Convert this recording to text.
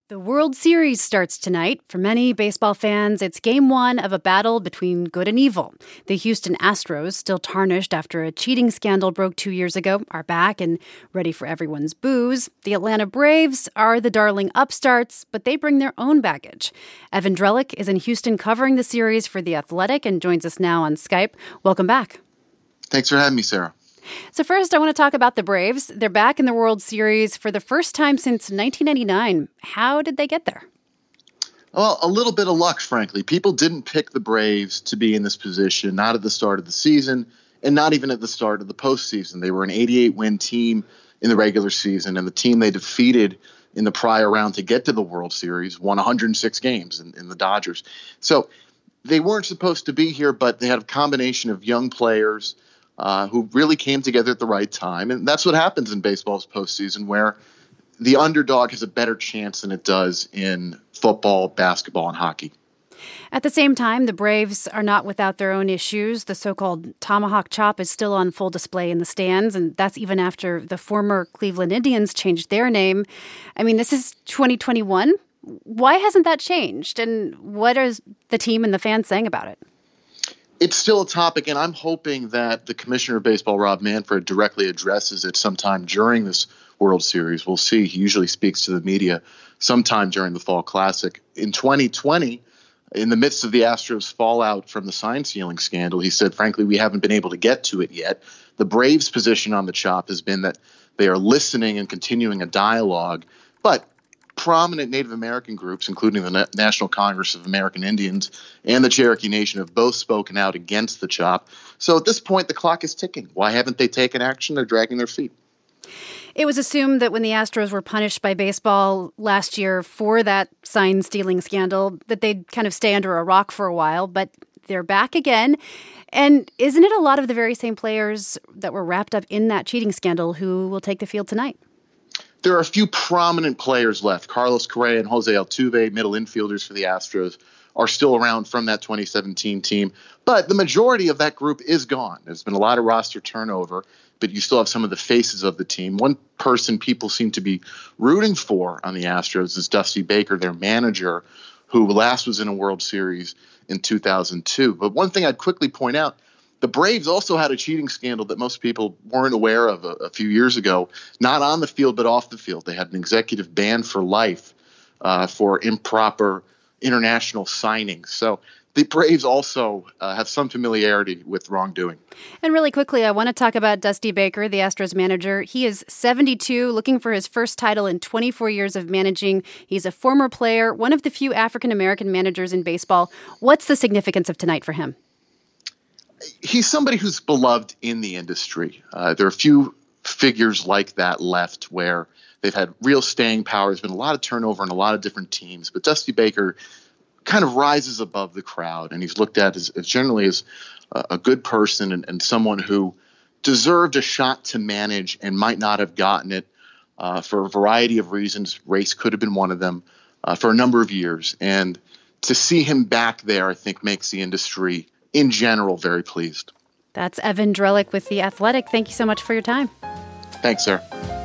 The World Series starts tonight. For many baseball fans, it's game one of a battle between good and evil. The Houston Astros, still tarnished after a cheating scandal broke 2 years ago, are back and ready for everyone's boos. The Atlanta Braves are the darling upstarts, but they bring their own baggage. Evan Drellich is in Houston covering the series for The Athletic and joins us now on Skype. Welcome back. Thanks for having me, Sarah. So first, I want to talk about the Braves. They're back in the World Series for the first time since 1999. How did they get there? Well, a little bit of luck, frankly. People didn't pick the Braves to be in this position, not at the start of the season, and not even at the start of the postseason. They were an 88-win team in the regular season, and the team they defeated in the prior round to get to the World Series won 106 games in the Dodgers. So they weren't supposed to be here, but they had a combination of young players who really came together at the right time. And that's what happens in baseball's postseason, where the underdog has a better chance than it does in football, basketball, and hockey. At the same time, the Braves are not without their own issues. The so-called tomahawk chop is still on full display in the stands, and that's even after the former Cleveland Indians changed their name. I mean, this is 2021. Why hasn't that changed? And what are the team and the fans saying about it? It's still a topic, and I'm hoping that the Commissioner of Baseball, Rob Manfred, directly addresses it sometime during this World Series. We'll see. He usually speaks to the media sometime during the Fall Classic. In 2020, in the midst of the Astros' fallout from the sign-stealing scandal, he said, frankly, we haven't been able to get to it yet. The Braves' position on the chop has been that they are listening and continuing a dialogue, but prominent Native American groups, including the National Congress of American Indians and the Cherokee Nation, have both spoken out against the chop. So at this point, the clock is ticking. Why haven't they taken action? They're dragging their feet. It was assumed that when the Astros were punished by baseball last year for that sign-stealing scandal, that they'd kind of stay under a rock for a while, but they're back again. And isn't it a lot of the very same players that were wrapped up in that cheating scandal who will take the field tonight? There are a few prominent players left. Carlos Correa and Jose Altuve, middle infielders for the Astros, are still around from that 2017 team. But the majority of that group is gone. There's been a lot of roster turnover, but you still have some of the faces of the team. One person people seem to be rooting for on the Astros is Dusty Baker, their manager, who last was in a World Series in 2002. But one thing I'd quickly point out, the Braves also had a cheating scandal that most people weren't aware of a few years ago, not on the field but off the field. They had an executive ban for life for improper international signings. So the Braves also have some familiarity with wrongdoing. And really quickly, I want to talk about Dusty Baker, the Astros manager. He is 72, looking for his first title in 24 years of managing. He's a former player, one of the few African-American managers in baseball. What's the significance of tonight for him? He's somebody who's beloved in the industry. There are a few figures like that left where they've had real staying power. There's been a lot of turnover in a lot of different teams, but Dusty Baker kind of rises above the crowd, and he's looked at as generally as a good person and someone who deserved a shot to manage and might not have gotten it for a variety of reasons. Race could have been one of them for a number of years. And to see him back there, I think, makes the industry in general very pleased. That's Evan Drellich with The Athletic. Thank you so much for your time. Thanks, Sarah.